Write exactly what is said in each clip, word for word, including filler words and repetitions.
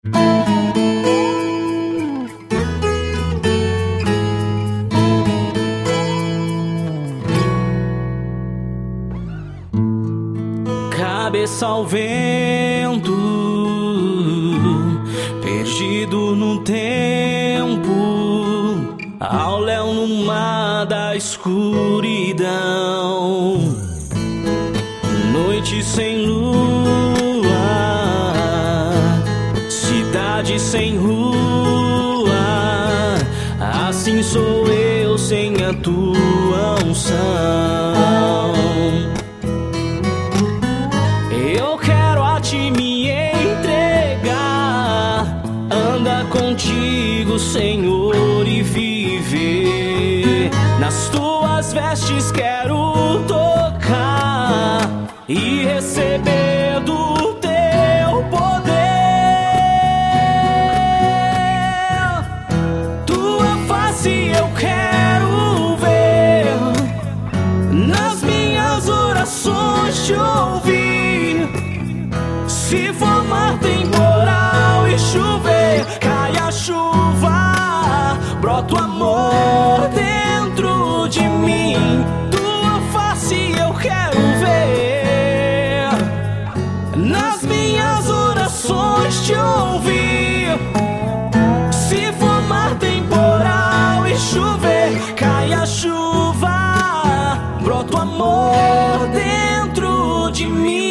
Cabeça ao vento, perdido no tempo, ao léu no mar da escuridão. Noite sem lua, cidade sem rua, assim sou eu sem a tua unção. Eu quero a ti me entregar, anda contigo, Senhor, e viver. Nas tuas vestes quero tocar e receber do teu poder. Tua face eu quero ver, nas minhas orações te ouvir. Se formar temporal e chover, cai a chuva, brota o amor dentro de mim. Tua face eu quero ver, nas minhas orações te ouvir. Se formar temporal e chover, cai a chuva, brota o amor dentro de mim.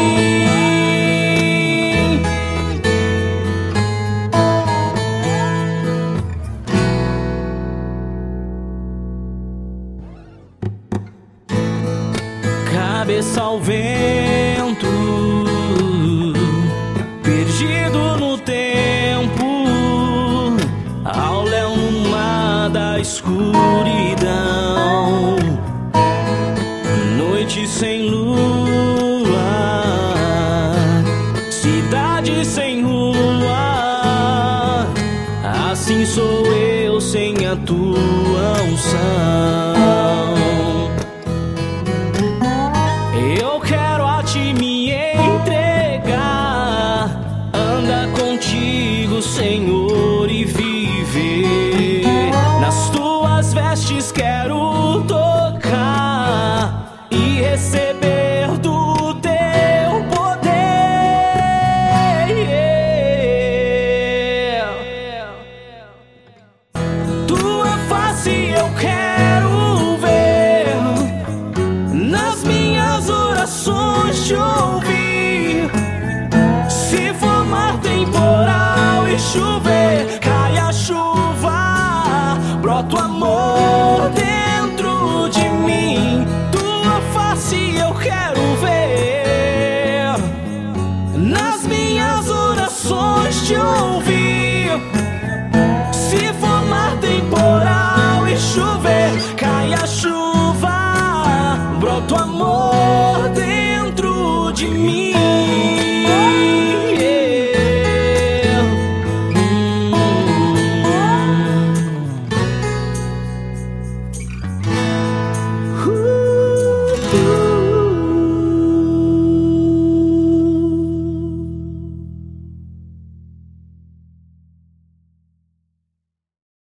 Cabeça ao vento, perdido no tempo, ao léu no mar da escuridão. Noite sem lua, cidade sem rua, assim sou eu sem a tua unção. Eu quero a ti me entregar, anda contigo, Senhor, e viver. Nas tuas vestes quero tocar e receber do teu poder. Tua face eu quero ver, nas minhas orações te ouvir. Se formar temporal e chover, cai a chuva, brota o amor dentro de mim. Tua face eu quero ver, nas minhas orações te ouvir. Se formar temporal e chover, cai a chuva, brota o amor